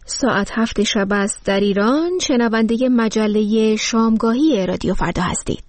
ساعت 7 شب است در ایران. شنونده مجله شامگاهی رادیو فردا هستید.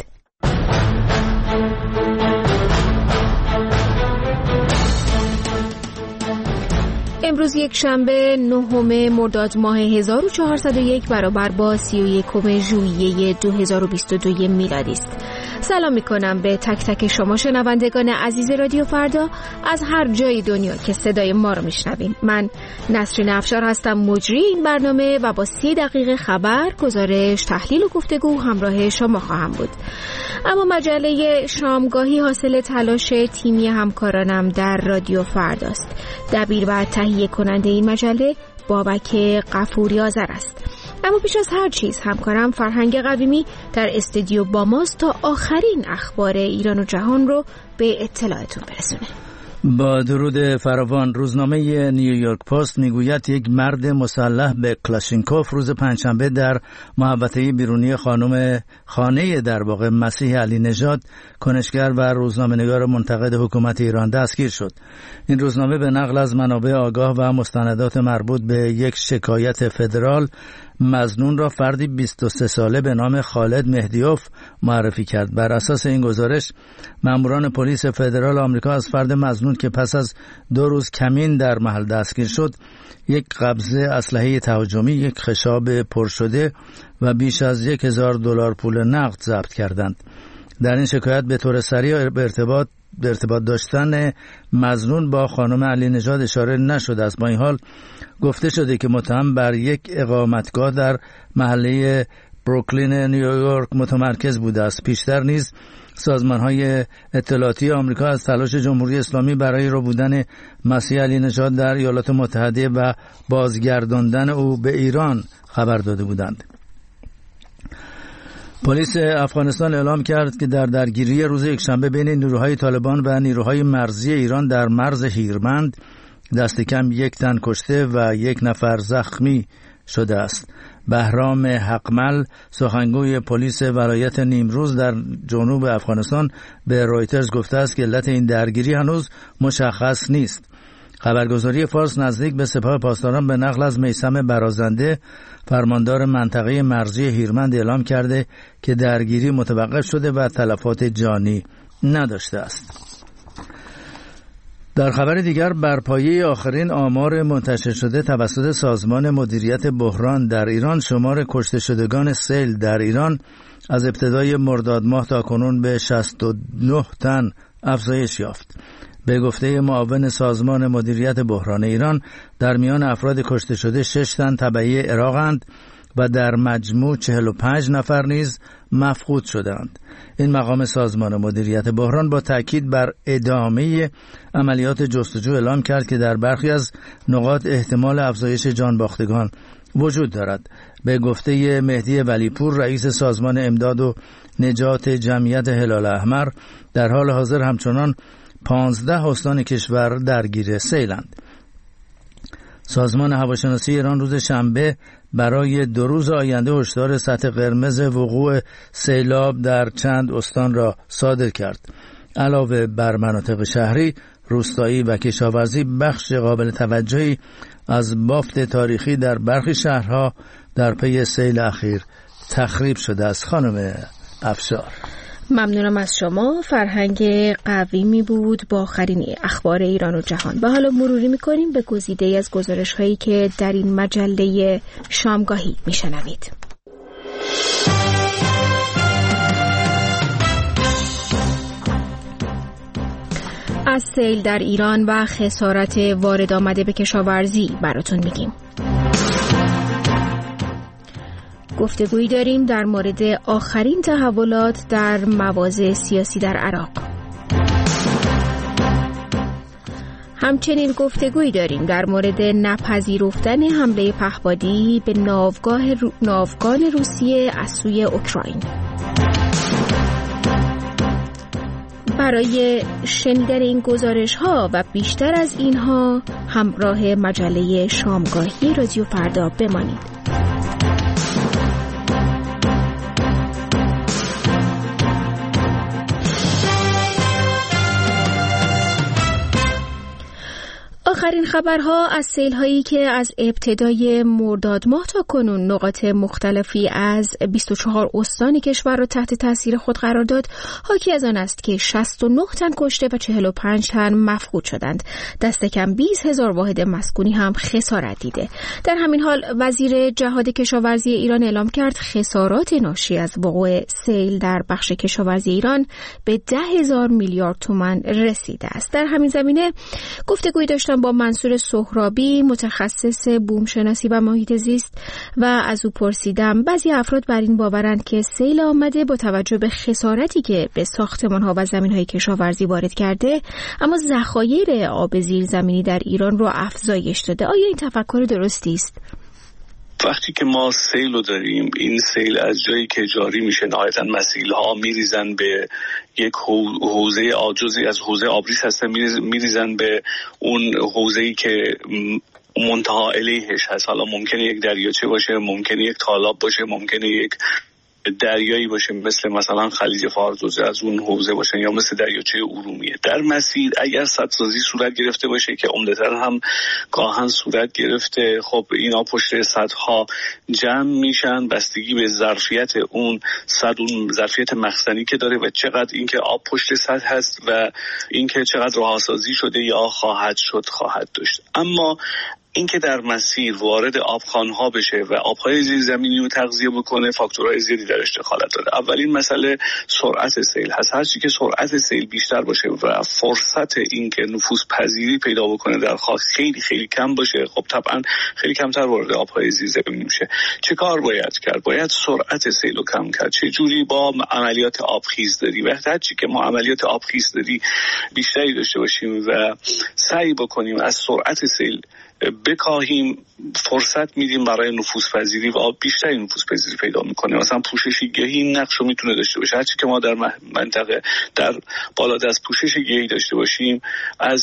امروز یک شنبه 9 مرداد ماه 1401 برابر با 31 ژوئیه 2022 میلادی است. سلام میکنم به تک تک شما شنوندگان عزیز رادیو فردا از هر جای دنیا که صدای ما رو میشنوین. من نسرین افشار هستم، مجری این برنامه و با 30 دقیقه خبر، گزارش، تحلیل و گفتگو همراه شما خواهم بود. اما مجله شامگاهی حاصل تلاش تیمی همکارانم در رادیو فرداست. دبیر و تهیه کننده این مجله بابک غفوری آذر است. اما پیش از هر چیز همکارم فرهنگ قویمی در استودیو با ماست تا آخرین اخبار ایران و جهان رو به اطلاعتون برسونه. با درود فراوان، روزنامه نیویورک پست میگوید یک مرد مسلح به کلاشینکوف روز پنجشنبه در محوطه بیرونی خانه در واقع مسیح علی نژاد، کنشگر و روزنامه‌نگار منتقد حکومت ایران دستگیر شد. این روزنامه به نقل از منابع آگاه و مستندات مربوط به یک شکایت فدرال مظنون را فردی 23 ساله به نام خالد مهدیوف معرفی کرد. بر اساس این گزارش ماموران پلیس فدرال آمریکا از فرد مظنون که پس از 2 روز کمین در محل دستگیر شد، یک قبضه اسلحه تهاجمی، یک خشاب پر شده و بیش از $1000 پول نقد ضبط کردند. در این شکایت به طور سریع به ارتباط داشتن مظنون با خانم علی نژاد اشاره نشده است. با این حال گفته شده که متهم بر یک اقامتگاه در محله بروکلین نیویورک متمرکز بوده است. پیشتر نیز سازمان‌های اطلاعاتی آمریکا از تلاش جمهوری اسلامی برای ربودن مسیح علی نژاد در ایالات متحده و بازگرداندن او به ایران خبر داده بودند. پلیس افغانستان اعلام کرد که در درگیری روز یکشنبه بین نیروهای طالبان و نیروهای مرزی ایران در مرز هیرمند دست کم 1 تن کشته و 1 نفر زخمی شده است. بهرام حقمل، سخنگوی پلیس ولایت نیمروز در جنوب افغانستان، به رویترز گفته است که علت این درگیری هنوز مشخص نیست. خبرگزاری فارس نزدیک به سپاه پاسداران به نقل از میثم برازنده، فرماندار منطقه مرزی هیرمند، اعلام کرده که درگیری متوقف شده و تلفات جانی نداشته است. در خبر دیگر، بر پایه آخرین آمار منتشر شده توسط سازمان مدیریت بحران در ایران، شمار کشته شدگان سیل در ایران از ابتدای مرداد ماه تا کنون به 69 تن افزایش یافت. به گفته معاون سازمان مدیریت بحران ایران، در میان افراد کشته شده 6 تن تبعی عراقند و در مجموع 45 نفر نیز مفقود شدند. این مقام سازمان مدیریت بحران با تاکید بر ادامه عملیات جستجو اعلام کرد که در برخی از نقاط احتمال افزایش جانباختگان وجود دارد. به گفته مهدی ولیپور، رئیس سازمان امداد و نجات جمعیت هلال احمر، در حال حاضر همچنان 15 استان کشور درگیر سیلند. سازمان هواشناسی ایران روز شنبه برای 2 روز آینده هشدار سطح قرمز وقوع سیلاب در چند استان را صادر کرد. علاوه بر مناطق شهری، روستایی و کشاورزی، بخش قابل توجهی از بافت تاریخی در برخی شهرها در پی سیل اخیر تخریب شده است. خانم افشار، ممنونم از شما. فرهنگ قویمی بود با آخرین اخبار ایران و جهان. به حالا مروری میکنیم به گزیده‌ای از گزارش‌هایی که در این مجله شامگاهی میشنوید. از سیل در ایران و خسارت وارد آمده به کشاورزی براتون میگیم. گفتگویی داریم در مورد آخرین تحولات در مواضع سیاسی در عراق. همچنین گفتگویی داریم در مورد نپذیرفتن حمله پهپادی به ناوگان روسیه از سوی اوکراین. برای شنیدن این گزارش‌ها و بیشتر از اینها همراه مجله شامگاهی رادیو فردا بمانید. آخرین خبرها از سیل‌هایی که از ابتدای مرداد ماه تا کنون نقاط مختلفی از 24 استان کشور را تحت تاثیر خود قرار داد، حاکی از آن است که 69 تن کشته و 45 تن مفقود شدند. دست کم 20,000 واحد مسکونی هم خسارت دیده. در همین حال وزیر جهاد کشاورزی ایران اعلام کرد خسارات ناشی از وقوع سیل در بخش کشاورزی ایران به 10,000 میلیارد تومان رسیده است. در همین زمینه گفتگویی داشتم با منصور سهرابی، متخصص بومشناسی و محیط زیست، و از او پرسیدم بعضی افراد بر این باورند که سیل آمده با توجه به خسارتی که به ساختمان‌ها و زمین‌های کشاورزی وارد کرده، اما ذخایر آب زیرزمینی در ایران رو افزایش داده. آیا این تفکر درستی است؟ وقتی که ما سیل رو داریم، این سیل از جایی که جاری میشه نهایتاً مسیل‌ها میریزن به یک حوزه جزئی از حوزه آبریز هستن، میریزن به اون حوزه‌ای که منتها الیهش هست. حالا ممکنه یک دریاچه باشه، ممکنه یک تالاب باشه، ممکنه یک دریایی باشه مثلا خلیج فارس از اون حوزه باشه، یا مثل دریاچه ارومیه. در مسیر اگر سدسازی صورت گرفته باشه که عمدتاً هم گاهن صورت گرفته، خب اینا پشت سدها جمع میشن، بستگی به ظرفیت اون سد، اون ظرفیت مخزنی که داره و چقدر اینکه آب پشت سد هست و اینکه چقدر رهاسازی شده یا خواهد داشت. اما اینکه در مسیر وارد آبخوان‌ها بشه و آب‌های زیرزمینی رو تغذیه بکنه، فاکتورهای زیادی درش دخالت داره. اولین مسئله سرعت سیل هست. هر چی که سرعت سیل بیشتر باشه و فرصت اینکه نفوذ پذیری پیدا بکنه در خاک خیلی خیلی کم باشه، خب طبعا خیلی کمتر وارد آب‌های زیرزمینی میشه. چه کار باید کرد؟ باید سرعت سیل رو کم کرد. چه جوری؟ با عملیات آبخیزداری. وقتی هر چی که ما عملیات آبخیزداری بیشتری داشته باشیم و سعی بکنیم از سرعت سیل بکاهیم، فرصت میدیم برای نفوذپذیری و آب بیشتری نفوذپذیری پیدا میکنه. مثلا پوشش گیاهی این نقش رو میتونه داشته باشه. هرچی که ما در منطقه در بالادست پوشش گیاهی داشته باشیم، از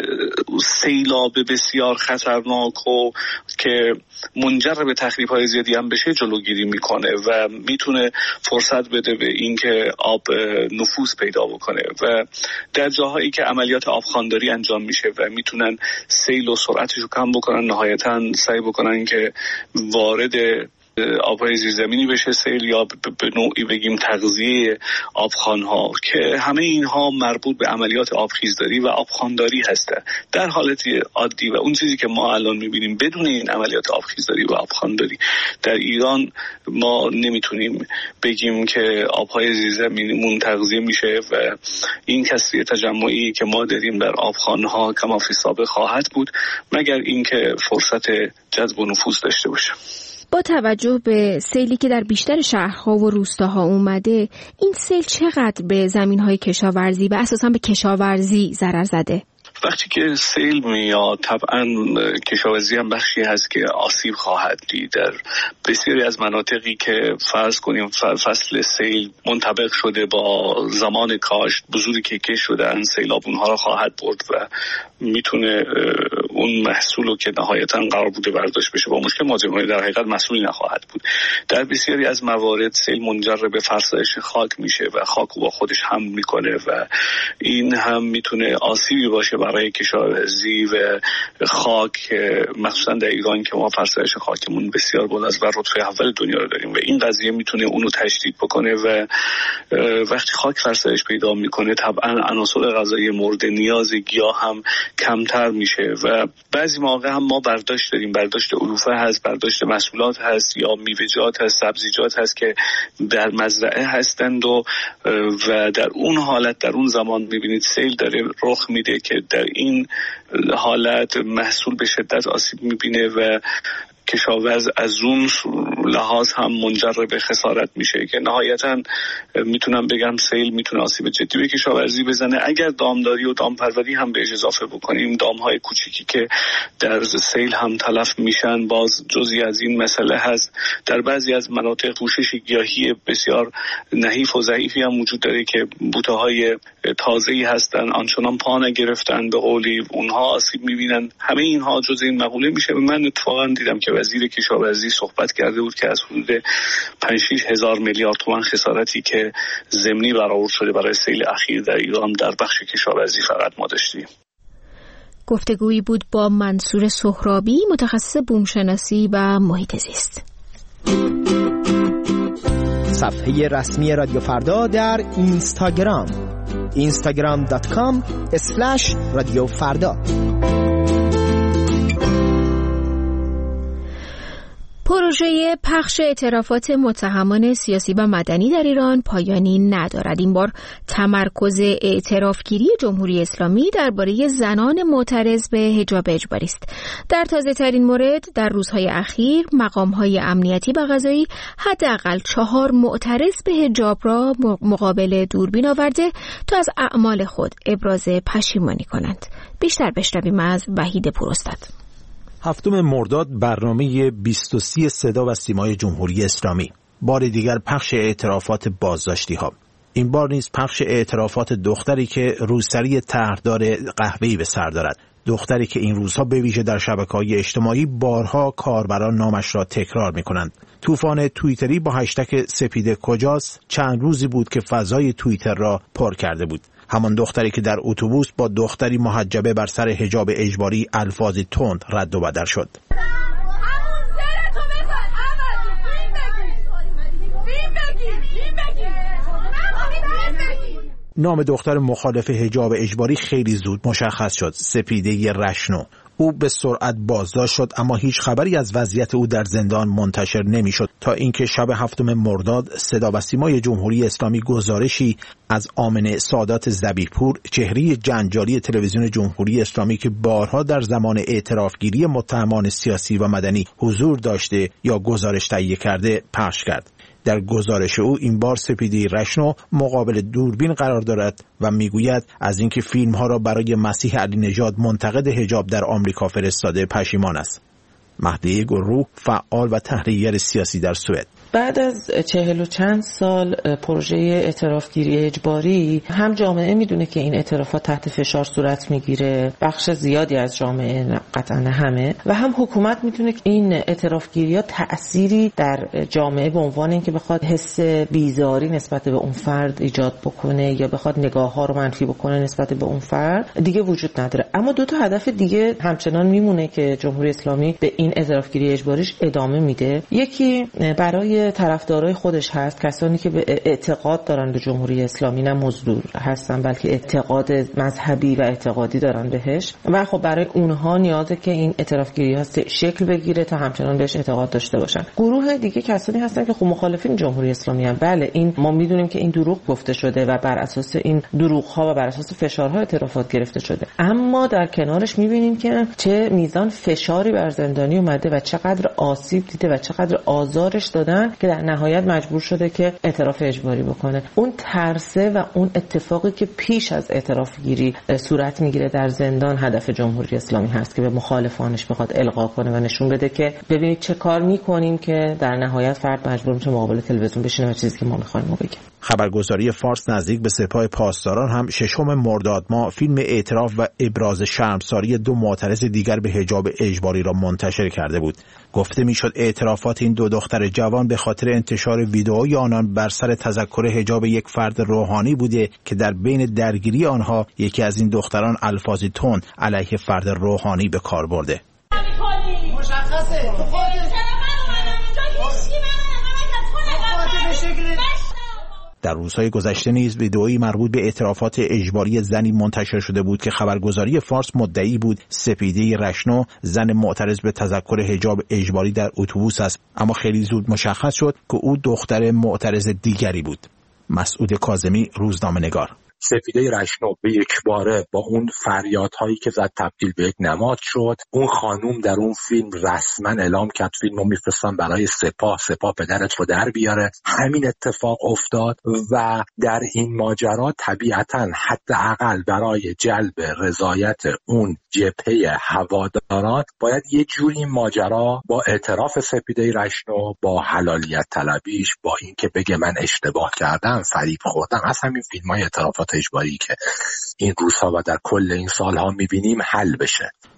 سیلاب بسیار خطرناک و که منجر به تخریب‌های زیادی هم بشه جلوگیری میکنه و میتونه فرصت بده به اینکه آب نفوذ پیدا بکنه. و در جاهایی که عملیات آبخوانداری انجام میشه و میتونن سیل و سرعتش رو کم بکنن، نهایتاً سعی بکنن که وارد آبهای زیرزمینی بشه سیل، یا به نوعی بگیم تغذیه آبخوان‌ها، که همه اینها مربوط به عملیات آبخیزداری و آبخوانداری هستند. در حالت عادی و اون چیزی که ما الان می‌بینیم بدون این عملیات آبخیزداری و آبخوانداری در ایران ما نمیتونیم بگیم که آبهای زیرزمینیمون تغذیه میشه و این کسری تجمعی که ما داریم در آبخوان‌ها کما فی سابق خواهد بود، مگر اینکه فرصت جذب و نفوذ داشته باشه. با توجه به سیلی که در بیشتر شهرها و روستاها اومده، این سیل چقدر به زمین‌های کشاورزی و اساساً به کشاورزی ضرر زده؟ وقتی که سیل میاد طبعا کشاورزی هم بخشی هست که آسیب خواهد دید. در بسیاری از مناطقی که فرض کنیم فصل سیل منطبق شده با زمان کاشت، بذوری که کش شدن، سیلاب اونها را خواهد برد و میتونه اون محصولو که نهایتاً قرار بوده برداشت بشه با مشکل مواجه، در حقیقت محصولی نخواهد بود. در بسیاری از موارد سیل منجر به فرسایش خاک میشه و خاک با خودش حمل میکنه و این هم میتونه آسیبی باشه برای کشاورزی و خاک، مخصوصا در ایران که ما فرسایش خاکمون بسیار بالاست و رتبه اول دنیا رو داریم و این قضیه میتونه اونو تشدید بکنه و وقتی خاک فرسایش پیدا میکنه طبعا عناصر غذایی مورد نیاز گیاه هم کمتر میشه و بعضی مواقع هم ما برداشت داریم، برداشت علوفه هست، برداشت محصولات هست یا میوه‌جات هست، سبزیجات هست که در مزرعه هستند و در اون حالت در اون زمان میبینید سیل داره رخ میده که در این حالت محصول به شدت آسیب میبینه و کشاورز از اون لحاظ هم منجر به خسارت میشه که نهایتا میتونم بگم سیل میتونه آسیب جدی به کشاورزی بزنه. اگر دامداری و دامپروری هم بهش اضافه بکنیم، دامهای کوچیکی که در سیل هم تلف میشن، باز جزئی از این مسئله هست. در بعضی از مناطق پوشش گیاهی بسیار نحیف و ضعیفی هم وجود داره که بوته‌های تازه‌ای هستن، آنچنان پا نگرفتن به قولی، اونها آسیب میبینن. همه اینها جزء این مقوله میشه. من اتفاقا دیدم که وزیر کشاورزی صحبت کرده بود که از حدود 5-6 هزار میلیارد تومان خسارتی که ضمنی برآورد شده برای سیل اخیر در ایران در بخش کشاورزی فقط ما داشتیم. گفتگویی بود با منصور سهرابی، متخصص بومشناسی و محیط زیست. صفحه رسمی رادیو فردا در اینستاگرام instagram.com/رادیو فردا. پروژه پخش اعترافات متهمان سیاسی و مدنی در ایران پایانی ندارد. این بار تمرکز اعترافگیری جمهوری اسلامی درباره زنان معترض به حجاب اجباری است. در تازه ترین مورد، در روزهای اخیر مقام‌های امنیتی و قضایی حداقل 4 معترض به حجاب را مقابل دوربین آورده تا از اعمال خود ابراز پشیمانی کنند. بیشتر بشنویم از وحید پوراستاد. 7 مرداد برنامه 23 صدا و سیمای جمهوری اسلامی. بار دیگر پخش اعترافات بازداشتی ها. این بار نیز پخش اعترافات دختری که روسری طرحدار قهوه‌ای به سر دارد. دختری که این روزها به ویژه در شبکه‌های اجتماعی بارها کاربران نامش را تکرار می‌کنند. طوفان توییتری با هشتگ سپیده کجاست چند روزی بود که فضای توییتر را پر کرده بود. همان دختری که در اتوبوس با دختری محجبه بر سر حجاب اجباری الفاظی تند رد و بدل شد. نام دختر مخالف حجاب اجباری خیلی زود مشخص شد: سپیده رشنو. او به سرعت بازداشت شد، اما هیچ خبری از وضعیت او در زندان منتشر نمی‌شد تا اینکه شب 7 مرداد صدا و سیمای جمهوری اسلامی گزارشی از آمنه سادات ذبیح‌پور، چهره جنجالی تلویزیون جمهوری اسلامی که بارها در زمان اعترافگیری متهمان سیاسی و مدنی حضور داشته یا گزارش تهیه کرده، پخش کرد. در گزارش او این بار سپیده رشنو مقابل دوربین قرار دارد و میگوید از اینکه فیلم‌ها را برای مسیح علی نژاد منتقد حجاب در آمریکا فرستاده پشیمان است. مهدی گروه، فعال و تحلیلگر سیاسی در سوئد: بعد از 40 و چند سال پروژه اعترافگیری اجباری، هم جامعه میدونه که این اعترافات تحت فشار صورت میگیره، بخش زیادی از جامعه، قطعا همه، و هم حکومت میدونه که این اعترافگیری ها تأثیری در جامعه به عنوان اینکه بخواد حس بیزاری نسبت به اون فرد ایجاد بکنه یا بخواد نگاه ها رو منفی بکنه نسبت به اون فرد دیگه وجود نداره. اما 2 تا هدف دیگه همچنان میمونه که جمهوری اسلامی به این اعترافگیری اجباریش ادامه میده. یکی برای طرفدارای خودش هست، کسانی که به اعتقاد دارن به جمهوری اسلامی، نه مزدور هستن بلکه اعتقاد مذهبی و اعتقادی دارن بهش، و خب برای اونها نیازه که این اعترافگیری هست شکل بگیره تا همچنان بهش اعتقاد داشته باشن. گروه دیگه کسانی هستن که خب مخالفین جمهوری اسلامی هستن. بله، این ما میدونیم که این دروغ گفته شده و بر اساس این دروغ ها و بر اساس فشارها اعترافات گرفته شده، اما در کنارش میبینیم که چه میزان فشاری بر زندانی اومده و چقدر آسیب دیده و چقدر آزارش دادن که در نهایت مجبور شده که اعتراف اجباری بکنه. اون ترسه و اون اتفاقی که پیش از اعتراف گیری صورت میگیره در زندان هدف جمهوری اسلامی هست که به مخالفانش بخواد القا کنه و نشون بده که ببینید چه کار میکنیم که در نهایت فرد مجبور میشه مقابل تلویزیون بشینه و چیزی که ما میخوایم رو بگیم. خبرگزاری فارس نزدیک به سپاه پاسداران هم 6 مرداد ماه فیلم اعتراف و ابراز شرمساری 2 معترض دیگر به حجاب اجباری را منتشر کرده بود. گفته میشد اعترافات این 2 دختر جوان به خاطر انتشار ویدئوی آنان بر سر تذکر حجاب یک فرد روحانی بوده که در بین درگیری آنها یکی از این دختران الفاظی تند علیه فرد روحانی به کار برده. مشخصه در روزهای گذشته نیز ویدئویی مربوط به اعترافات اجباری زنی منتشر شده بود که خبرگزاری فارس مدعی بود سپیده رشنو زن معترض به تذکر حجاب اجباری در اتوبوس است، اما خیلی زود مشخص شد که او دختر معترض دیگری بود. مسعود کاظمی، روزنامه‌نگار: سپیده رشنو به یک باره با اون فریادهایی که زد تبدیل به یک نماد شد. اون خانوم در اون فیلم رسما اعلام کرد فیلمو میفرستم برای سپاه پدرت رو در بیاره. همین اتفاق افتاد و در این ماجرا طبیعتاً حداقل برای جلب رضایت اون جبهه هواداران باید یه جوری ماجرا با اعتراف سپیده رشنو، با حلالیت طلبیش، با اینکه بگه من اشتباه کردم، فریب خوردم، از همین فیلم‌های اعترافات اجباری که این روزها و در کل این سالها می‌بینیم حل بشه.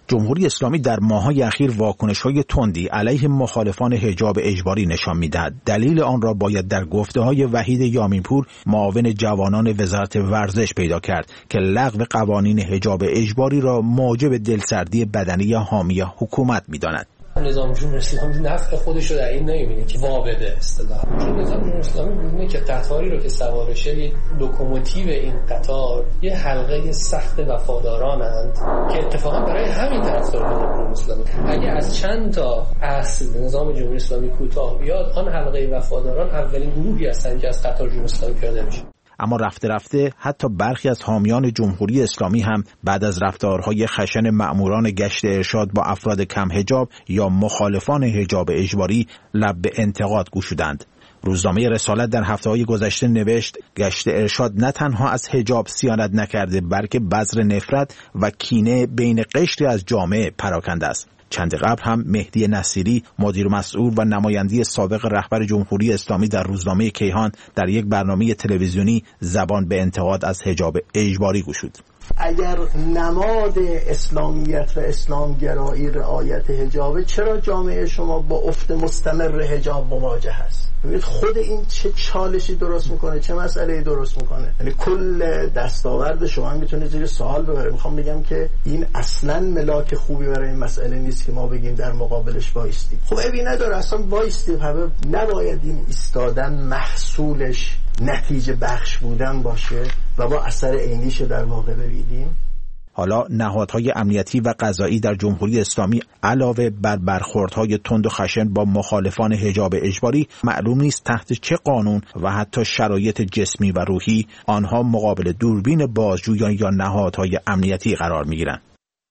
جمهوری اسلامی در ماه‌های اخیر واکنش‌های تندی علیه مخالفان حجاب اجباری نشان می‌دهد. دلیل آن را باید در گفته‌های وحید یامین‌پور معاون جوانان وزارت ورزش پیدا کرد که لغو قوانین حجاب اجباری را موجب دلسردی بدنی حامی حکومت می‌داند. نظام جمهوری اسلامی نفع خودش رو در این نمی‌بینه که واقعه اصطلاح. چون نظام جمهوری اسلامی می‌بینه که قطاری رو که سوار شه، لوکوموتیو این قطار یه حلقه سخت وفادارانند که اتفاقا برای همین طرفداران جمهوری اسلامی اگه از چند تا اصل نظام جمهوری اسلامی کوتاه بیاد، آن حلقه وفاداران اولین گروهی هستند که از قطار جمهوری اسلامی پیاده میشه. اما رفته رفته حتی برخی از حامیان جمهوری اسلامی هم بعد از رفتارهای خشن مأموران گشت ارشاد با افراد کم حجاب یا مخالفان حجاب اجباری لب به انتقاد گشودند. روزنامه رسالت در هفته‌های گذشته نوشت گشت ارشاد نه تنها از حجاب صیانت نکرده بلکه بذر نفرت و کینه بین قشری از جامعه پراکنده است. چند قبل هم مهدی نصیری مدیر مسئول و نماینده سابق رهبر جمهوری اسلامی در روزنامه کیهان در یک برنامه تلویزیونی زبان به انتقاد از حجاب اجباری گشود. اگر نماد اسلامیت و اسلامگرایی رعایت حجابه، چرا جامعه شما با افت مستمر حجاب مواجه است؟ ببینید خود این چه چالشی درست میکنه، چه مسئله‌ای درست میکنه. یعنی کل دستاورد شما میتونه زیر سوال ببره. میخوام بگم که این اصلا ملاک خوبی برای این مسئله نیست که ما بگیم در مقابلش وایستیم. خب عیبی نداره اصلا وایستیم، همه نباید این ایستادن محصولش نتیجه بخش بودن باشه و با اثر عینیش در واقع ببینیم. حالا نهادهای امنیتی و قضایی در جمهوری اسلامی علاوه بر برخوردهای تند و خشن با مخالفان حجاب اجباری، معلوم نیست تحت چه قانون و حتی شرایط جسمی و روحی آنها مقابل دوربین بازجویان یا نهادهای امنیتی قرار می‌گیرند.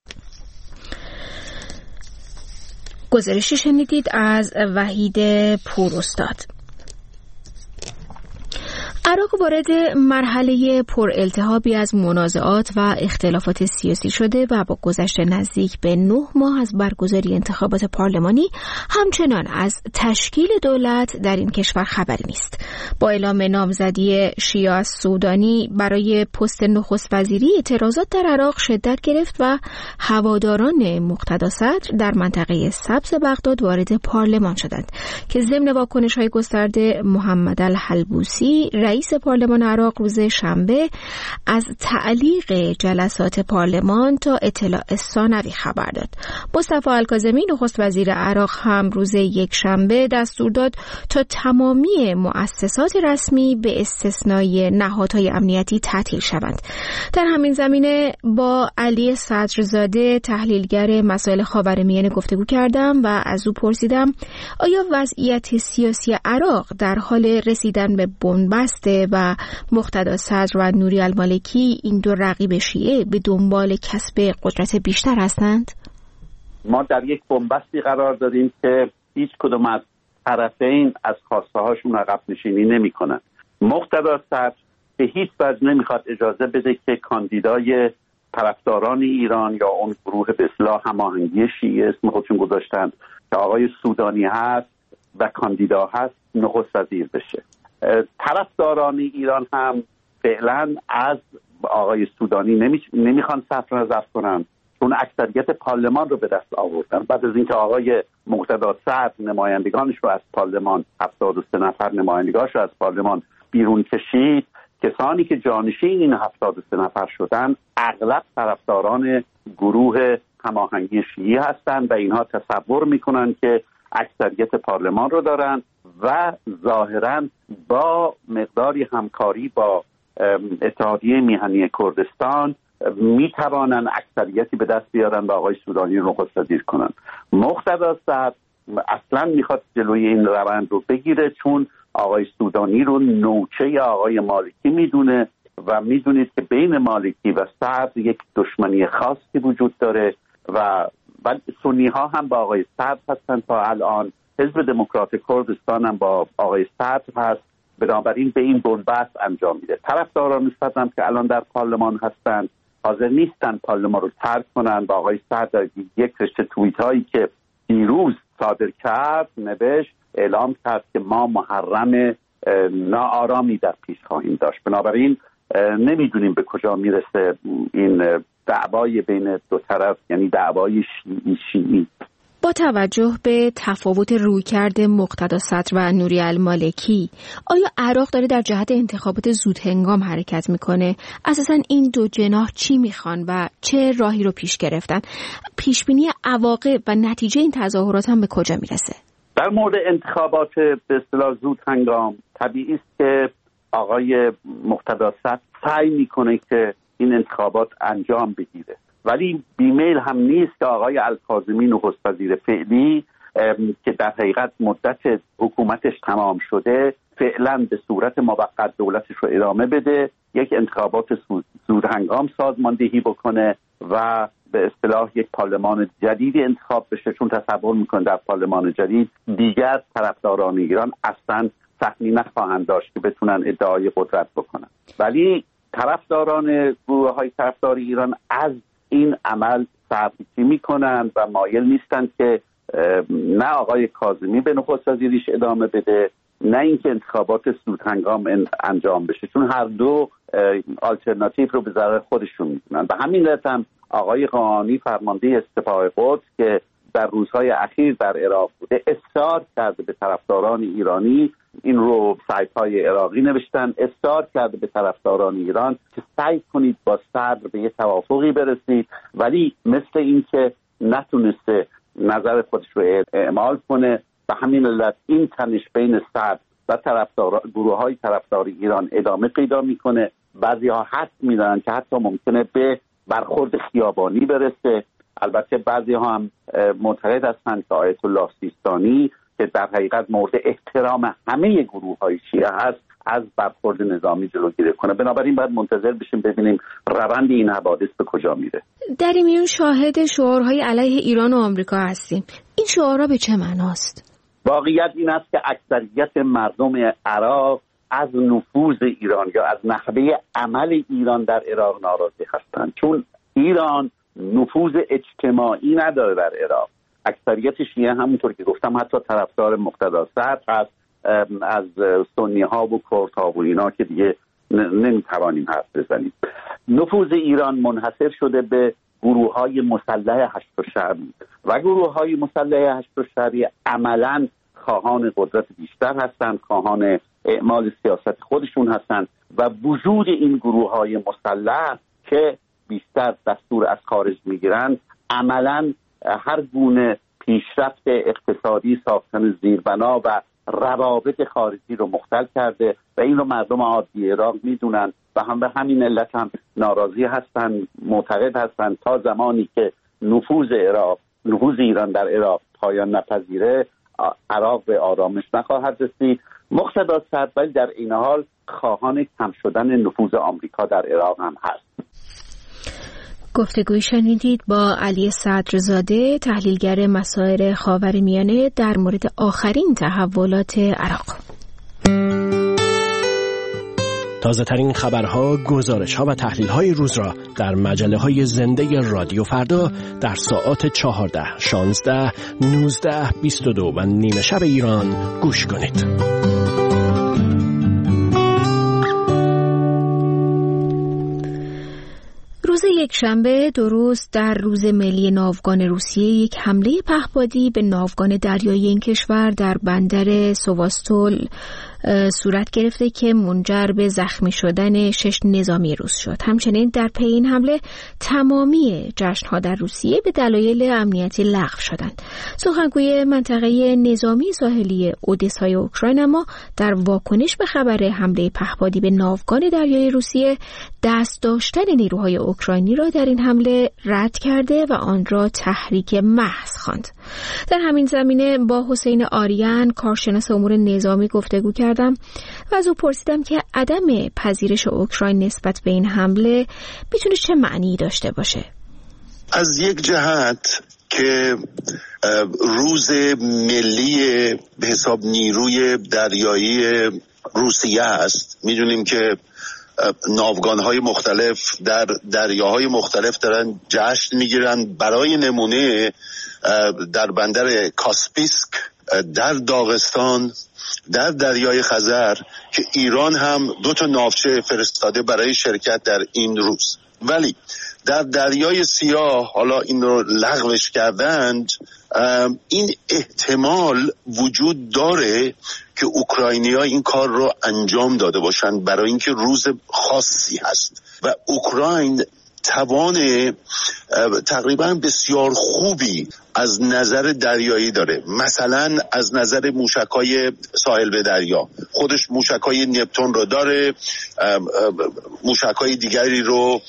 گزارشی شنیدید از وحید پوراستاد. عراق وارد مرحله پرالتهابی از منازعات و اختلافات سیاسی شده و با گذشت نزدیک به 9 ماه از برگزاری انتخابات پارلمانی همچنان از تشکیل دولت در این کشور خبری نیست. با اعلام نامزدی شیعه السودانی برای پست نخست وزیری، اعتراضات در عراق شدت گرفت و هواداران مقتدا صدر در منطقه سبز بغداد وارد پارلمان شدند که ضمن واکنش‌های گسترده محمد الحلبوسی رئیس پارلمان عراق روز شنبه از تعلیق جلسات پارلمان تا اطلاع ثانوی خبر داد. مصطفی الکاظمی نخست وزیر عراق هم روز یکشنبه دستور داد تا تمامی مؤسسات رسمی به استثنای نهادهای امنیتی تعطیل شوند. در همین زمینه با علی صدرزاده تحلیلگر مسائل خاورمیانه گفتگو کردم و از او پرسیدم آیا وضعیت سیاسی عراق در حال رسیدن به بنبست و مقتدا صدر و نوری المالکی، این دو رقیب شیعه، به دنبال کسب قدرت بیشتر هستند؟ ما در یک بنبستی قرار داریم که هیچ کدوم از طرفین از خواسته هاشون عقب نشینی نمی کنن. مقتدا صدر به هیچ وجه نمیخواد اجازه بده که کاندیدای طرفداران ایران یا اون گروه به اصطلاح هماهنگی شیعه اسم خودشون گذاشتن که آقای سودانی هست و کاندیدا هست نخست وزیر بشه. طرفداران ایران هم فعلا از آقای سودانی نمیخوان صف نظر کنن، چون اکثریت پارلمان رو به دست آوردن. بعد از اینکه آقای مقتدا صدر نمایندگانش رو از پارلمان 73 نفر نمایندگانش رو از پارلمان بیرون کشید، کسانی که جانشین این 73 نفر شدن اغلب طرفداران گروه هماهنگی شیعی هستند و اینها تصور میکنن که اکثریت پارلمان رو دارن و ظاهراً با مقداری همکاری با اتحادیه میهنی کردستان میتوانن اکثریتی به دست بیارن و آقای سودانی رو نخست وزیر کنن. مقتدا صدر اصلا میخواد جلوی این روند رو بگیره، چون آقای سودانی رو نوچه آقای مالکی میدونه و میدونید که بین مالکی و صدر یک دشمنی خاصی وجود داره و سنی ها هم با آقای صدر هستن تا الان. حزب دموکرات کردستان هم با آقای صدر هست، بنابراین به این بنبست انجام میده. طرفداران صدر هم که الان در پارلمان هستن حاضر نیستن پارلمان رو ترک کنن. با آقای صدر یک رشته توییت هایی که دیروز صادر کرد نوشت، اعلام کرد که ما محرم ناآرامی در پیش خواهیم داشت. بنابراین نمیدونیم به کجا میرسه این دعوای بین دو طرف، یعنی دعوای شیعی. با توجه به تفاوت رویکرد مقتدا صدر و نوری المالکی، آیا عراق داره در جهت انتخابات زود هنگام حرکت میکنه؟ اساساً این دو جناح چی میخوان و چه راهی رو پیش گرفتن؟ پیشبینی عواقب و نتیجه این تظاهرات هم به کجا میرسه؟ در مورد انتخابات به اصطلاح زود هنگام، طبیعی است که آقای مقتدا صدر سعی میکنه که این انتخابات انجام بگیره، ولی بیمیل هم نیست که آقای الکاظمی نخست وزیر فعلی که در حقیقت مدت حکومتش تمام شده فعلا به صورت موقت دولتش رو ادامه بده، یک انتخابات زود هنگام سازماندهی بکنه و به اصطلاح یک پارلمان جدیدی انتخاب بشه، چون تصور میکنه در پارلمان جدید دیگر طرفداران ایران اصلا سهمی نخواهند داشت که بتونن ادعای قدرت بکنن. ولی طرفداران گروه‌های طرفدار ایران از این عمل صرفی میکنن و مایل نیستن که نه آقای کاظمی به نخست وزیریش ادامه بده، نه اینکه انتخابات زود هنگام انجام بشه، چون هر دو آلترناتیو رو به ضرر خودشون میدونن. به همین علت هم آقای قاآنی فرمانده سپاه قدس که در روزهای اخیر در عراق بوده اصرار کرده به طرفداران ایرانی، این رو سایت‌های عراقی نوشتن، اصرار کرده به طرفداران ایران که سعی کنید با صدر به یه توافقی برسید، ولی مثل این که نتونسته نظر خودش رو اعمال کنه. به همین علت این تنش بین صدر و گروه‌های طرفدار ایران ادامه پیدا میکنه. بعضی‌ها حد می‌دارن که حتی ممکنه به برخورد خیابانی برسه. البته بعضی‌ها هم معتقد هستند که آیت الله سیستانی که در حقیقت مورد احترام همه گروه‌های شیعه هست از برخورد نظامی جلوگیری کنه. بنابراین باید منتظر بشیم ببینیم روند این حوادث به کجا میره. در این میون شاهد شعارهای علیه ایران و آمریکا هستیم. این شعارها به چه معناست؟ واقعیت این است که اکثریت مردم عراق از نفوذ ایران یا از نحوه عمل ایران در عراق ناراضی هستند، چون ایران نفوذ اجتماعی نداره در عراق. اکثریت شیعه همونطور که گفتم حتی طرفدار مقتدا صدر هست، از سنی ها و کرد ها و اینا که دیگه نمیتوانیم حرف بزنیم. نفوذ ایران منحصر شده به گروه های مسلح هشت شعبی و گروه های مسلح هشت شعبی عملاً خواهان قدرت بیشتر هستند، خواهان اعمال سیاست خودشون هستند و وجود این گروه های مسلح که بیشتر دستور از خارج میگیرن عملاً هر گونه پیشرفت اقتصادی، ساختن زیربنا و روابط خارجی رو مختل کرده و این رو مردم عادی عراق میدونن و هم به همین علت هم ناراضی هستن، معتقد هستن تا زمانی که نفوذ ایران در عراق پایان نپذیره عراق به آرامش نخواهد رسید. مقتدا صدر ولی در این حال خواهان کم شدن نفوذ آمریکا در عراق هم هست. گفتگوی شنیدید با علی صدرزاده، تحلیلگر مسائل خاورمیانه در مورد آخرین تحولات عراق. تازه ترین خبرها، گزارش‌ها و تحلیل‌های روز را در مجله‌های زنده رادیو فردا در ساعات 14، 16، 19، 22 و نیمه شب ایران گوش کنید. روز یکشنبه درست در روز ملی ناوگان روسیه یک حمله پهپادی به ناوگان دریایی این کشور در بندر سواستول صورت گرفته که منجر به زخمی شدن 6 نظامی روس شد. همچنین در پی این حمله تمامی جشن‌ها در روسیه به دلایل امنیتی لغو شدند. سخنگوی منطقه نظامی ساحلی اودسای اوکراین اما در واکنش به خبر حمله پهپادی به ناوگان دریایی روسیه دست داشتن نیروهای اوکراینی را در این حمله رد کرده و آن را تحریک محض خواند. در همین زمینه با حسین آریان کارشناس امور نظامی گفتگو کردم و از او پرسیدم که عدم پذیرش اوکراین نسبت به این حمله میتونه چه معنی داشته باشه. از یک جهت که روز ملی به حساب نیروی دریایی روسیه است، میدونیم که ناوگان‌های مختلف در دریاهای مختلف دارن جشن میگیرن. برای نمونه در بندر کاسپیسک در داغستان در دریای خزر که ایران هم 2 ناوچه فرستاده برای شرکت در این روز. ولی در دریای سیاه حالا این رو لغوش کردند، این احتمال وجود داره که اوکراینی‌ها این کار رو انجام داده باشند برای اینکه روز خاصی هست و اوکراین توان تقریبا بسیار خوبی از نظر دریایی داره. مثلا از نظر موشک‌های ساحل به دریا، خودش موشک‌های نپتون رو داره، موشک‌های دیگری رو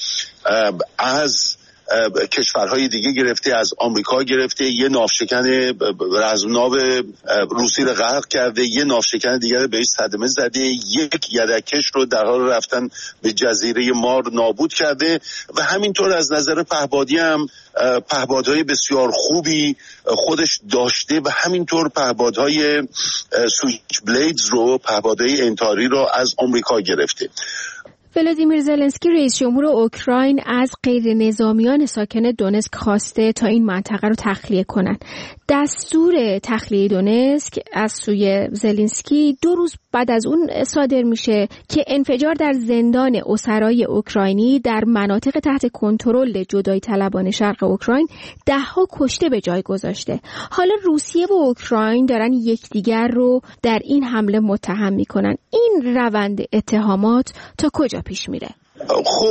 از کشورهای دیگه گرفته، از آمریکا گرفته، یه ناوشکن رزمناو روسی رو غرق کرده، یه ناوشکن دیگر بهش صدمه زده، یک یدکش رو در حال رفتن به جزیره مار نابود کرده و همینطور از نظر پهپادی هم پهپادهای بسیار خوبی خودش داشته و همینطور پهپادهای سویچ بلیدز رو، پهپادهای انتاری رو از آمریکا گرفته. ولادیمیر زلنسکی رئیس جمهور اوکراین از غیر نظامیان ساکن دونسک خواسته تا این منطقه رو تخلیه کنند. دستور تخلیه دونسک از سوی زلنسکی 2 روز بعد از اون صادر میشه که انفجار در زندان اسرای اوکراینی در مناطق تحت کنترل جدایی طلبان شرق اوکراین 10 کشته به جای گذاشته. حالا روسیه و اوکراین دارن یکدیگر رو در این حمله متهم میکنن. این روند اتهامات تا کجا پیش میره؟ خب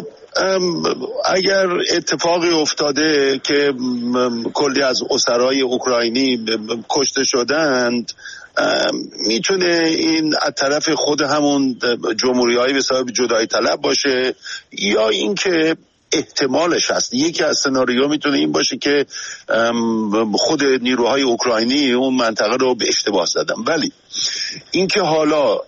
اگر اتفاقی افتاده که کلی از اسرای اوکراینی کشته شدند، میتونه این از طرف خود همون جمهوری‌های به حساب جدایی طلب باشه یا اینکه احتمالش هست. یکی از سناریو میتونه این باشه که خود نیروهای اوکراینی اون منطقه رو به اشتباه زدن. ولی اینکه حالا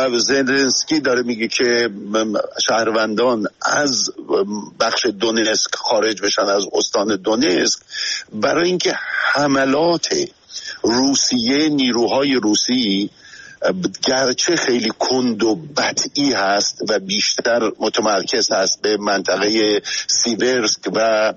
زلنسکی داره میگه که شهروندان از بخش دونسک خارج بشن، از استان دونسک، برای اینکه حملات روسیه، نیروهای روسی گرچه خیلی کند و بطئی هست و بیشتر متمرکز هست به منطقه سیورسک و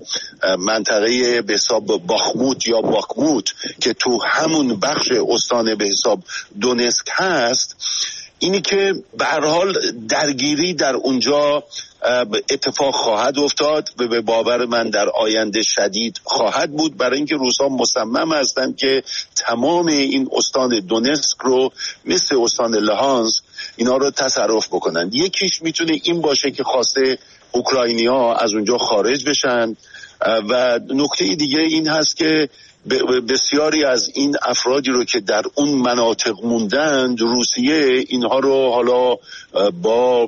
منطقه به حساب باخموت یا باکموت که تو همون بخش استان به حساب دونسک هست، اینی که به هر حال درگیری در اونجا اتفاق خواهد افتاد و به باور من در آینده شدید خواهد بود، برای اینکه روس‌ها مصمم هستند که تمام این استان دونسک رو مثل استان لهانسک اینا رو تصرف بکنن. یکیش میتونه این باشه که خواسته اوکراینی‌ها از اونجا خارج بشن و نکته دیگه این هست که بسیاری از این افرادی رو که در اون مناطق موندند، روسیه اینها رو حالا با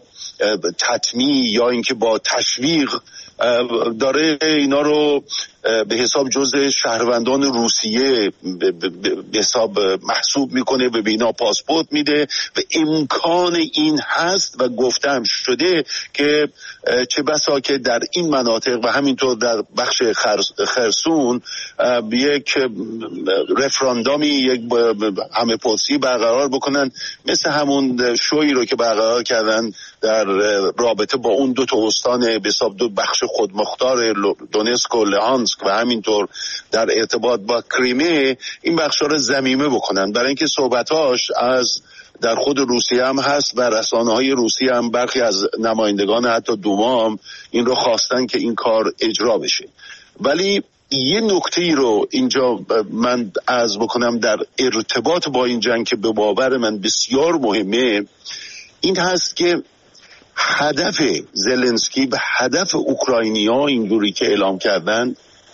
تطمیع یا اینکه با تشویق داره اینا رو به حساب جزء شهروندان روسیه به حساب محسوب میکنه، به اینا پاسپورت میده و امکان این هست و گفتم شده که چه بسا که در این مناطق و همینطور در بخش خرسون یک رفراندامی، یک همه پرسی برقرار بکنن، مثل همون شویی رو که برقرار کردن در رابطه با اون 2 استان به حساب 2 بخش خودمختار دونسک و لهانسک و همینطور در ارتباط با کریمه، این بخشا رو ضمیمه بکنن، برای اینکه صحبتاش از در خود روسیه هم هست و رسانه‌های روسیه هم برخی از نمایندگان حتی دوما هم این رو خواستن که این کار اجرا بشه. ولی یه نکته‌ای رو اینجا من عرض بکنم در ارتباط با این جنگ که به باور من بسیار مهمه، این هست که هدف زلنسکی و هدف اوکراینی‌ها اینجوری که اعلام کردن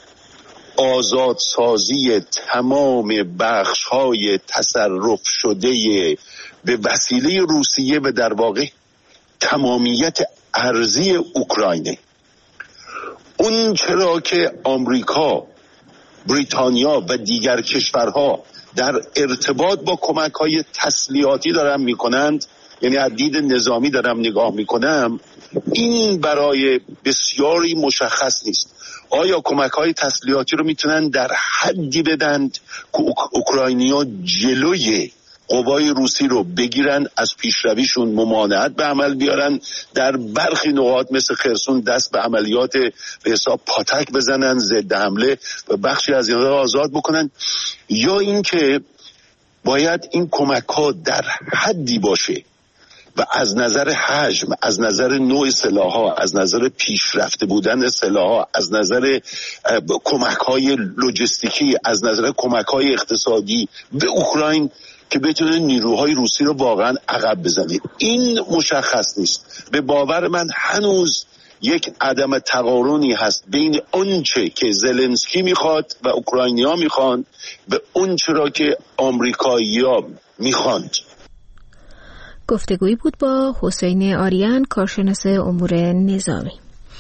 آزادسازی تمام بخش‌های تصرف شده به وسیله روسیه و در واقع تمامیت ارضی اوکراینه. اون چرا که آمریکا، بریتانیا و دیگر کشورها در ارتباط با کمک‌های تسلیحاتی دارن میکنند، یعنی از دید نظامی دارم نگاه میکنم، این برای بسیاری مشخص نیست. آیا کمک‌های تسلیحاتی رو میتونن در حدی بدن که اوکراینی‌ها جلوی قوای روسی رو بگیرن، از پیشرویشون ممانعت به عمل بیارن، در برخی نقاط مثل خرسون دست به عملیات به حساب پاتک بزنن، ضد حمله و بخشی از اینها رو آزاد بکنن، یا اینکه باید این کمک‌ها در حدی باشه و از نظر حجم، از نظر نوع سلاح‌ها، از نظر پیشرفته بودن سلاح‌ها، از نظر کمک‌های لوجستیکی، از نظر کمک‌های اقتصادی به اوکراین که بتونه نیروهای روسی رو واقعا عقب بزنه. این مشخص نیست. به باور من هنوز یک عدم تقارنی هست بین آنچه که زلنسکی میخواد و اوکراینی‌ها میخوان به اونچه را که آمریکایی‌ها میخواند. گفتگویی بود با حسین آریان، کارشناس امور نظامی.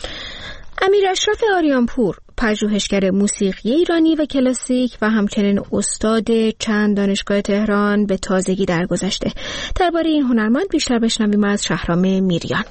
امیر اشرف آریانپور، پژوهشگر موسیقی ایرانی و کلاسیک و همچنین استاد چند دانشگاه تهران، به تازگی درگذشته. درباره این هنرمند بیشتر بشنویم از شهرام میریان.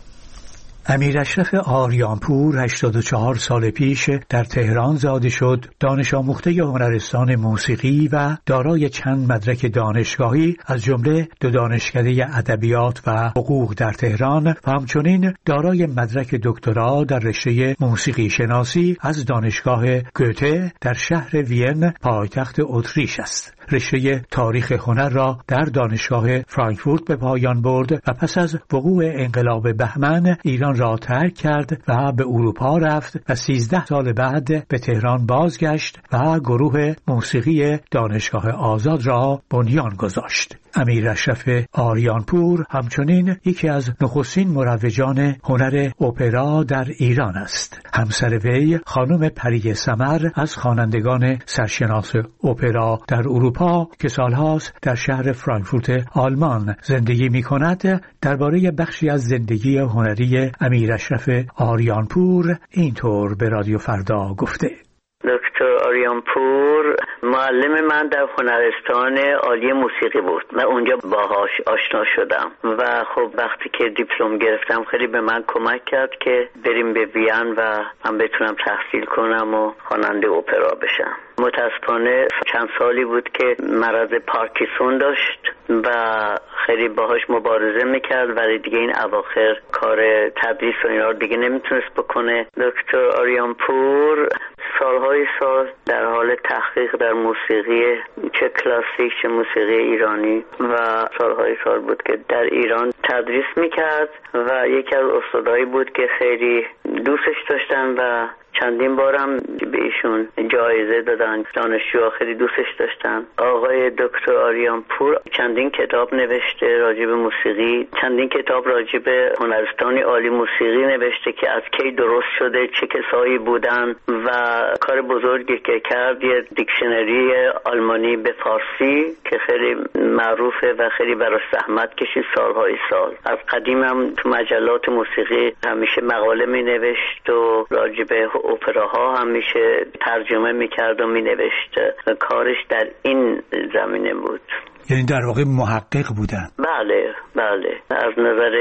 امیر اشرف آریانپور 84 سال پیش در تهران زاده شد. دانش آموخته هنرستان موسیقی و دارای چند مدرک دانشگاهی از جمله 2 دانشکده ادبیات و حقوق در تهران و همچنین دارای مدرک دکترا در رشته موسیقی شناسی از دانشگاه گوته در شهر وین پایتخت اتریش است. رشته تاریخ هنر را در دانشگاه فرانکفورت به پایان برد و پس از وقوع انقلاب بهمن ایران را ترک کرد و به اروپا رفت و 13 سال بعد به تهران بازگشت و گروه موسیقی دانشگاه آزاد را بنیان گذاشت. امیر اشرف آریانپور همچنین یکی از نخستین مروجان هنر اپرا در ایران است. همسر وی خانم پری سمر از خوانندگان سرشناس اپرا در اروپا که سالهاست در شهر فرانکفورت آلمان زندگی می‌کند، درباره بخشی از زندگی هنری امیر اشرف آریانپور اینطور به رادیو فردا گفته: دکتر آریانپور معلم من در هنرستان عالی موسیقی بود. من اونجا باهاش آشنا شدم و خب وقتی که دیپلم گرفتم خیلی به من کمک کرد که بریم به وین و من بتونم تحصیل کنم و خواننده اپرا بشم. متاسفانه چند سالی بود که مرض پارکینسون داشت و خیلی باهاش مبارزه میکرد ولی دیگه این اواخر کار تدریس و اینا رو دیگه نمیتونست بکنه. دکتر آریانپور سالهای سال در حال تحقیق در موسیقی چه کلاسیک چه موسیقی ایرانی و سالهای سال بود که در ایران تدریس میکرد و یکی از استادایی بود که خیلی دوستش داشتن و چندین بارم به ایشون جایزه دادن. دانشجوها خیلی دوستش داشتن. آقای دکتر آریانپور چندین کتاب نوشته راجع به موسیقی، چندین کتاب راجع به هنرستان عالی موسیقی نوشته که از کی درست شده، چه کسایی بودن و کار بزرگی که کرد یه دیکشنری آلمانی به فارسی که خیلی معروفه و خیلی براش زحمت کشید سالهای سال. از قدیم هم تو مجلات موسیقی همیشه مقاله می نوشت و راجع به اپراها همیشه ترجمه میکرد و مینوشت. کارش در این زمینه بود. یعنی در واقع محقق بودن. بله بله. از نظر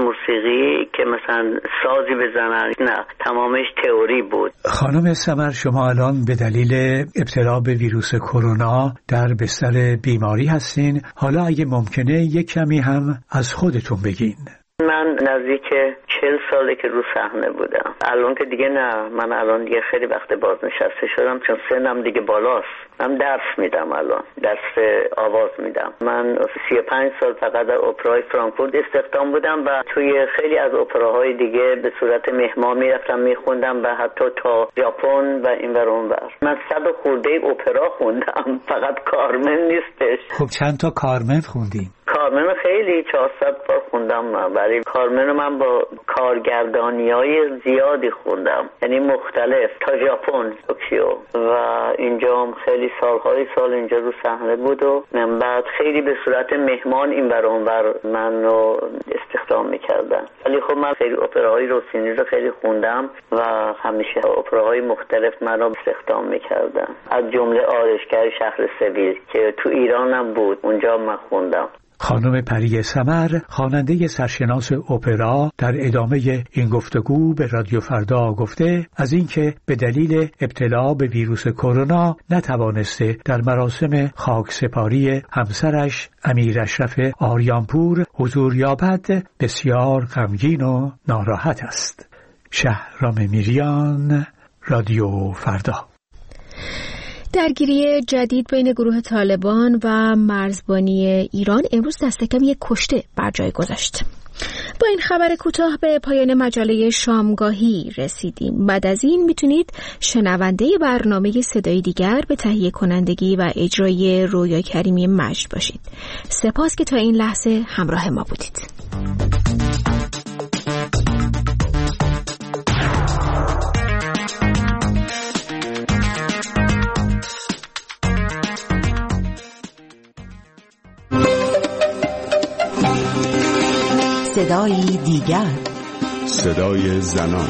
موسیقی که مثلا سازی بزنن نه، تمامش تئوری بود. خانم سمر، شما الان به دلیل ابتلا به ویروس کرونا در بستر بیماری هستین. حالا اگه ممکنه یک کمی هم از خودتون بگین. من نزدیک 40 ساله که رو صحنه بودم. الان که دیگه نه، من الان دیگه خیلی وقت بازنشسته شدم چون سنم دیگه بالاست. من درس میدم، الان درس آواز میدم. من 35 سال فقط در اپرای فرانکفورت استخدام بودم و توی خیلی از اپراهای دیگه به صورت مهمان میرفتم میخوندم و حتی تا ژاپن و این ور اون ور. من 100 خورده اپرا خوندم، فقط کارمن نیستش. خب چند تا کارمن خوندین؟ کارمن خیلی 400 بار خوندم من، ولی کارمن من با کارگردانی‌های زیادی خوندم، یعنی مختلف، تا ژاپن، توکیو و اینجا هم خیلی سالهای سال اینجا رو صحنه بود و من بعد خیلی به صورت مهمان این ور اون ور منو استخدام می‌کردن. ولی خب من خیلی اپراهای روسینی رو خیلی خوندم و همیشه اپراهای مختلف منو استخدام می‌کردن، از جمله آرشگر شهر سویل که تو ایران هم بود، اونجا من خوندم. خانم پری سمر، خواننده سرشناس اپرا، در ادامه این گفتگو به رادیو فردا گفته از اینکه به دلیل ابتلا به ویروس کرونا نتوانسته در مراسم خاکسپاری همسرش امیر اشرف آریانپور حضور یابد بسیار غمگین و ناراحت است. شهرام میریان، رادیو فردا. درگیری جدید بین گروه طالبان و مرزبانی ایران امروز دست کم یک کشته بر جای گذاشت. با این خبر کوتاه به پایان مجله شامگاهی رسیدیم. بعد از این میتونید شنونده برنامه صدای دیگر به تهیه کنندگی و اجرای رویا کریمی مجد باشید. سپاس که تا این لحظه همراه ما بودید. صدای دیگر، صدای زنان.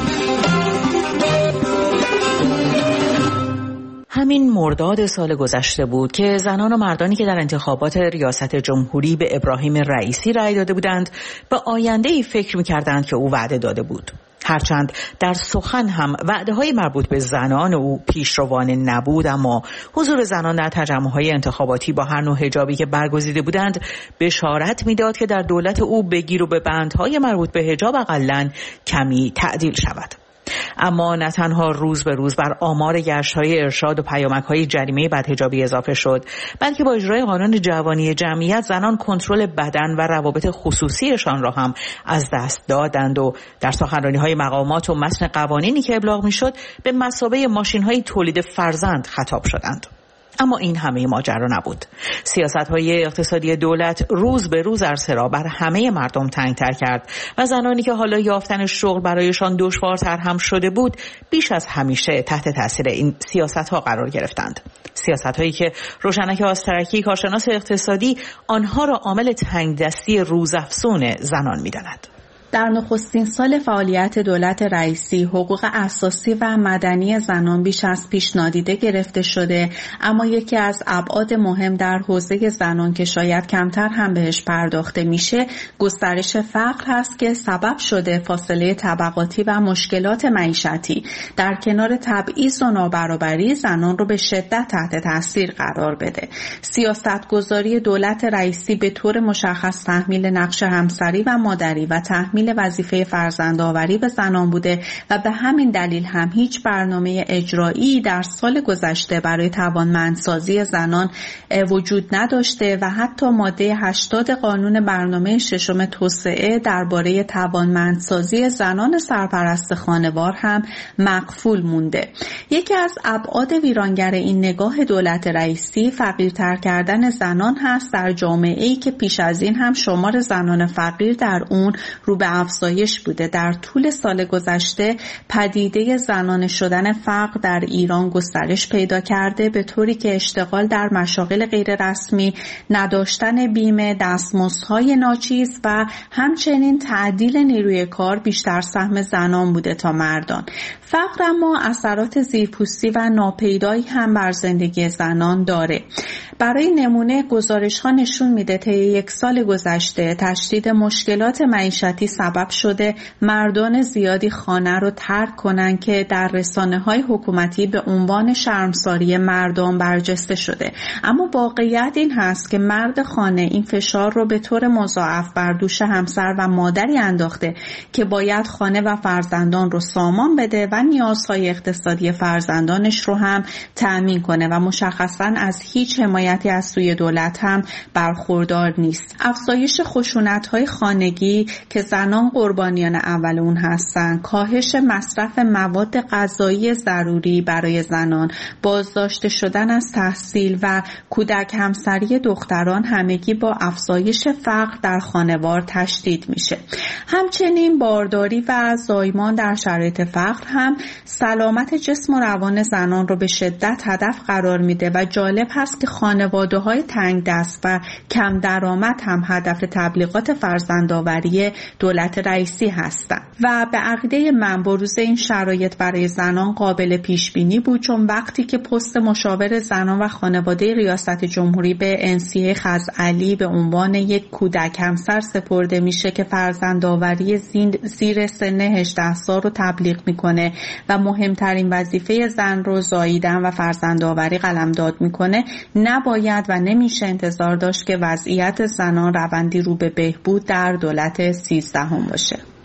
همین مرداد سال گذشته بود که زنان و مردانی که در انتخابات ریاست جمهوری به ابراهیم رئیسی رأی داده بودند به آینده‌ای فکر می‌کردند که او وعده داده بود. هرچند در سخن هم وعده‌های مربوط به زنان او پیشروانه نبود، اما حضور زنان در تجمع‌های انتخاباتی با هر نوع حجابی که برگزیده بودند بشارت می‌داد که در دولت او بگیر و به بندهای مربوط به حجاب اقلاً کمی تعدیل شود. اما نه تنها روز به روز بر آمار گشت‌های ارشاد و پیامک‌های جریمه بدحجابی اضافه شد، بلکه با اجرای قانون جوانی جمعیت زنان کنترل بدن و روابط خصوصیشان را هم از دست دادند و در سخنرانی‌های مقامات و متن قوانینی که ابلاغ می‌شد به مثابه ماشین‌های تولید فرزند خطاب شدند. اما این همه ماجرا نبود. سیاست‌های اقتصادی دولت روز به روز عرصه را بر همه مردم تنگ‌تر کرد و زنانی که حالا یافتن شغل برایشان دشوارتر هم شده بود بیش از همیشه تحت تاثیر این سیاست‌ها قرار گرفتند. سیاست‌هایی که روشنک آسترکی کارشناس اقتصادی آنها را عامل تنگدستی روزافزون زنان می‌داند. در نخستین سال فعالیت دولت رئیسی حقوق اساسی و مدنی زنان بیش از پیش نادیده گرفته شده، اما یکی از ابعاد مهم در حوزه زنان که شاید کمتر هم بهش پرداخته میشه گسترش فقر هست که سبب شده فاصله طبقاتی و مشکلات معیشتی در کنار تبعیض و نابرابری زنان رو به شدت تحت تاثیر قرار بده. سیاستگذاری دولت رئیسی به طور مشخص تحمیل نقش همسری و مادری و تحمیل وظیفه فرزندآوری به زنان بوده و به همین دلیل هم هیچ برنامه اجرایی در سال گذشته برای توانمندسازی زنان وجود نداشته و حتی ماده 80 قانون برنامه ششم توسعه درباره توانمندسازی زنان سرپرست خانوار هم مقفول مونده. یکی از ابعاد ویرانگر این نگاه دولت رئیسی فقیرتر کردن زنان هست در جامعه‌ای که پیش از این هم شمار زنان فقیر در اون رو به افزایش بوده. در طول سال گذشته پدیده زنانه شدن فقر در ایران گسترش پیدا کرده به طوری که اشتغال در مشاغل غیر رسمی، نداشتن بیمه، دستمزدهای ناچیز و همچنین تعدیل نیروی کار بیشتر سهم زنان بوده تا مردان. فقر اما اثرات زیرپوستی و ناپیدایی هم بر زندگی زنان داره. برای نمونه گزارش‌ها نشون میده طی یک سال گذشته تشدید مشکلات معیشتی سبب شده مردان زیادی خانه رو ترک کنن که در رسانه‌های حکومتی به عنوان شرمساری مردان برجسته شده. اما واقعیت این هست که مرد خانه این فشار رو به طور مضاعف بر دوش همسر و مادری انداخته که باید خانه و فرزندان رو سامان بده و نیازهای اقتصادی فرزندانش رو هم تأمین کنه و مشخصاً از هیچ حمایتی از سوی دولت هم برخوردار نیست. افزایش خشونت‌های خانگی که زنان قربانیان اول اون هستن، کاهش مصرف مواد غذایی ضروری برای زنان، بازداشته شدن از تحصیل و کودک همسری دختران همگی با افزایش فقر در خانوار تشدید میشه. همچنین بارداری و زایمان در شرایط فقر هم سلامت جسم و روان زنان رو به شدت هدف قرار میده و جالب هست که خانواده‌های تنگ دست و کم درآمد هم هدف تبلیغات فرزندآوری دولت رئیسی هستند و به عقیده من بروز این شرایط برای زنان قابل پیش بینی بود، چون وقتی که پست مشاور زنان و خانواده ریاست جمهوری به انسیه خزعلی به عنوان یک کودک همسر سپرده میشه که فرزندآوری زیر سن 18 سال رو تبلیغ میکنه و مهمترین وظیفه زن رو زاییدن و فرزندآوری قلمداد میکنه، نباید و نمیشه انتظار داشت که وضعیت زنان روندی رو به بهبود در دولت 13 باشه.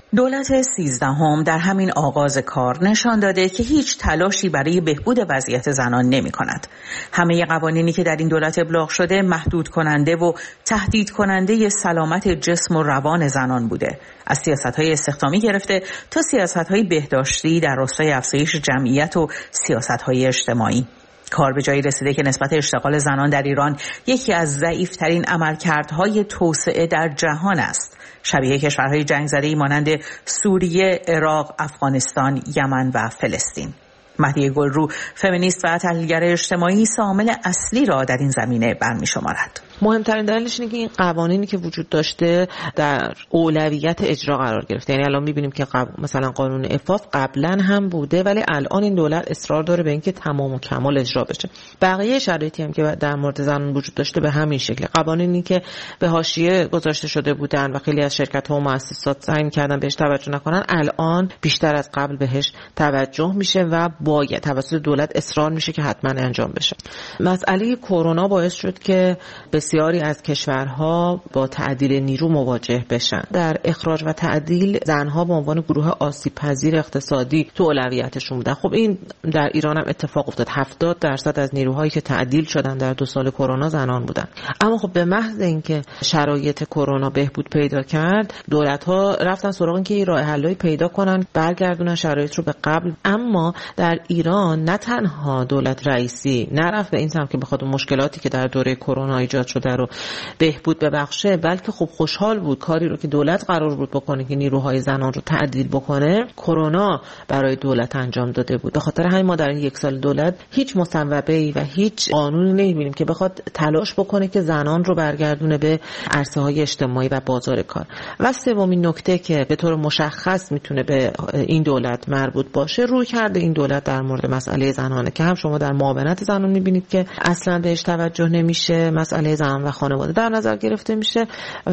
دولت 13 در همین آغاز کار نشان داده که هیچ تلاشی برای بهبود وضعیت زنان نمی کند. همه قوانینی که در این دولت ابلاغ شده محدود کننده و تهدید کننده سلامت جسم و روان زنان بوده. از سیاست‌های استخدامی گرفته تا سیاست‌های بهداشتی در راستای افزایش جمعیت و سیاست‌های اجتماعی. کار به جایی رسیده که نسبت اشتغال زنان در ایران یکی از ضعیف‌ترین عملکردهای توسعه در جهان است. شبیه کشورهای جنگ زده‌ای مانند سوریه، عراق، افغانستان، یمن و فلسطین. مهدیه گلرو، فمینیست و تحلیلگر اجتماعی، عامل اصلی را در این زمینه برمی‌شمارد. مهمترین دلیلش اینه که این قوانینی که وجود داشته در اولویت اجرا قرار گرفته. یعنی الان می‌بینیم که مثلا قانون عفاف قبلا هم بوده ولی الان این دولت اصرار داره به اینکه تمام و کمال اجرا بشه. بقیه شرایطی هم که در مورد زنان وجود داشته به همین شکل. قوانینی که به حاشیه گذاشته شده بودن و خیلی از شرکت‌ها و مؤسسات سعی می‌کردن بهش توجه نکنن، الان بیشتر از قبل بهش توجه میشه و باید توسط دولت اصرار میشه که حتما انجام بشه. مسئله کرونا باعث شد که بسیاری از کشورها با تعدیل نیرو مواجه بشن. در اخراج و تعدیل زنها به عنوان گروه آسیب پذیر اقتصادی تو اولویتشون بودن. خب این در ایران هم اتفاق افتاد. 70% از نیروهایی که تعدیل شدن در 2 سال کرونا زنان بودن. اما خب به محض اینکه شرایط کرونا بهبود پیدا کرد، دولت‌ها رفتن سراغ اینکه راه حل‌هایی پیدا کنن، برگردونن شرایط رو به قبل. اما در ایران نه تنها دولت رئیسی نرفت به این سمت که بخواد مشکلاتی که در دوره کرونا ایجاد شده رو بهبود ببخشه، بلکه خب خوشحال بود کاری رو که دولت قرار بود بکنه که نیروهای زنان رو تعدیل بکنه، کرونا برای دولت انجام داده بود. به خاطر همین ما در این 1 سال دولت هیچ مصوبه‌ای و هیچ قانونی نمی‌بینیم که بخواد تلاش بکنه که زنان رو برگردونه به عرصه‌های اجتماعی و بازار کار. و سومین نکته که به طور مشخص میتونه به این دولت مربوط باشه، رویکرد این دولت در مورد مسئله زنانه که هم شما در معاونت زنان می‌بینید که اصلاً بهش توجه نمیشه، مسئله زن و خانواده در نظر گرفته میشه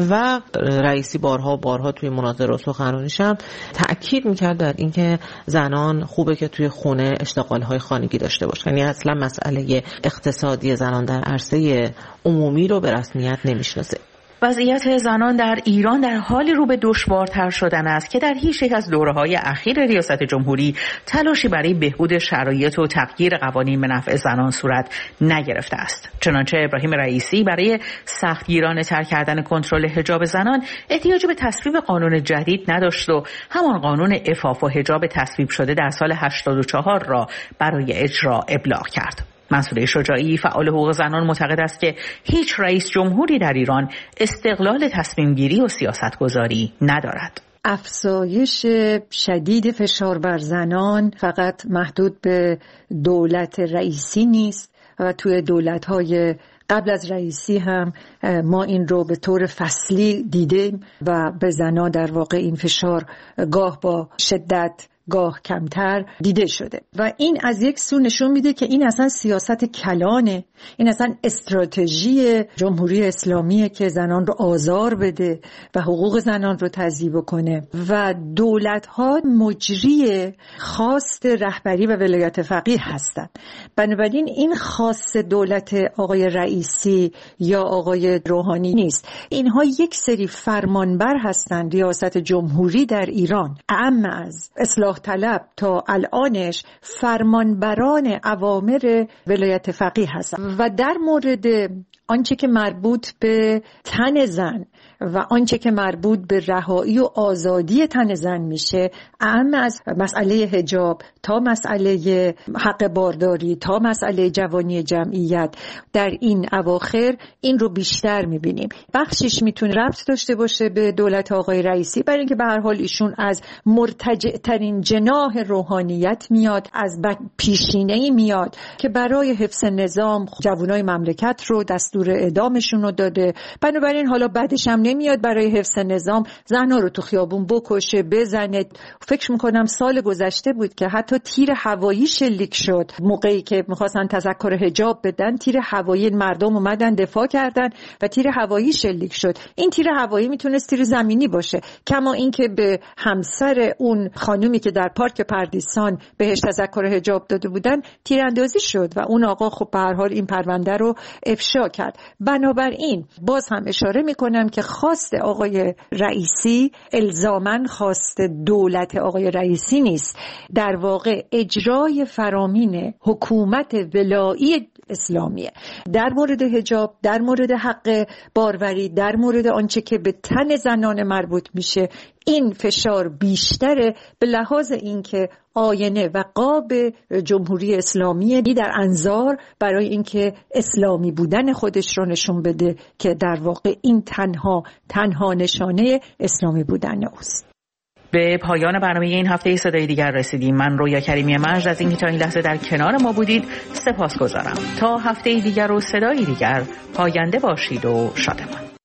و رئیسی بارها توی مناظره و سخنرانیش هم تأکید میکرد در اینکه زنان خوبه که توی خونه اشتغال‌های خانگی داشته باشه. یعنی اصلا مسئله اقتصادی زنان در عرصه عمومی رو به رسمیت نمیشناسه. وضعیت زنان در ایران در حالی رو به دشوارتر شدن است که در هیچ یک از دوره‌های اخیر ریاست جمهوری تلاشی برای بهبود شرایط و تغییر قوانین به نفع زنان صورت نگرفته است. چنانچه ابراهیم رئیسی برای سختگیرانه‌تر کردن کنترل حجاب زنان احتیاجی به تصویب قانون جدید نداشت و همان قانون عفاف و حجاب تصویب شده در سال 84 را برای اجرا ابلاغ کرد. منصوره شجاعی، فعال حقوق زنان، معتقد است که هیچ رئیس جمهوری در ایران استقلال تصمیم گیری و سیاستگذاری ندارد. افزایش شدید فشار بر زنان فقط محدود به دولت رئیسی نیست و توی دولت‌های قبل از رئیسی هم ما این رو به طور فصلی دیدیم و به زنان در واقع این فشار گاه با شدت گاه کمتر دیده شده و این از یک سو نشون میده که این اصلا سیاست کلانه، این اصلا استراتژی جمهوری اسلامیه که زنان رو آزار بده و حقوق زنان رو تضییع کنه و دولت‌ها مجری خواست رهبری و ولایت فقیه هستن. بنابراین این خاص دولت آقای رئیسی یا آقای روحانی نیست، اینها یک سری فرمانبر هستن. ریاست جمهوری در ایران اعم از اصلاح طلب تا الانش فرمانبران اوامر ولایت فقیه هستن و در مورد آنچه که مربوط به تن زن و آنچه که مربوط به رهایی و آزادی تن زن میشه، اهم از مسئله حجاب تا مسئله حق بارداری تا مسئله جوانی جمعیت در این اواخر این رو بیشتر میبینیم. بخشش میتونه ربط داشته باشه به دولت آقای رئیسی، برای اینکه به هر حال ایشون از مرتجع ترین جناح روحانیت میاد، از پیشینه‌ای میاد که برای حفظ نظام جوانای مملکت رو دستور اعدامشون رو داده. بنابراین حالا بعدش هم نمیاد برای حفظ نظام زنها رو تو خیابون بکشه، بزنه. فکر میکنم سال گذشته بود که حتی تیر هوایی شلیک شد موقعی که میخواستن تذکر حجاب بدن، تیر هوایی مردم اومدن دفاع کردن و تیر هوایی شلیک شد. این تیر هوایی میتونست تیر زمینی باشه، کما اینکه به همسر اون خانومی که در پارک پردیسان بهش تذکر حجاب داده بودن تیراندازی شد و اون آقا خب به هر حال این پرونده رو افشا کرد. کرد. بنابراین باز هم اشاره میکنم که خواست آقای رئیسی الزاماً خواست دولت آقای رئیسی نیست، در واقع اجرای فرامین حکومت ولایی اسلامیه در مورد حجاب، در مورد حق باروری، در مورد آنچه که به تن زنان مربوط میشه. این فشار بیشتره به لحاظ اینکه آینه و قاب جمهوری اسلامی در انظار برای اینکه اسلامی بودن خودش رو نشون بده که در واقع این تنها نشانه اسلامی بودن اوست. به پایان برنامه این هفته صدای دیگر رسیدیم. من رویا کریمی مجد از اینکه تا این لحظه در کنار ما بودید سپاسگزارم. تا هفته دیگر و صدای دیگر پاینده باشید و شادمان.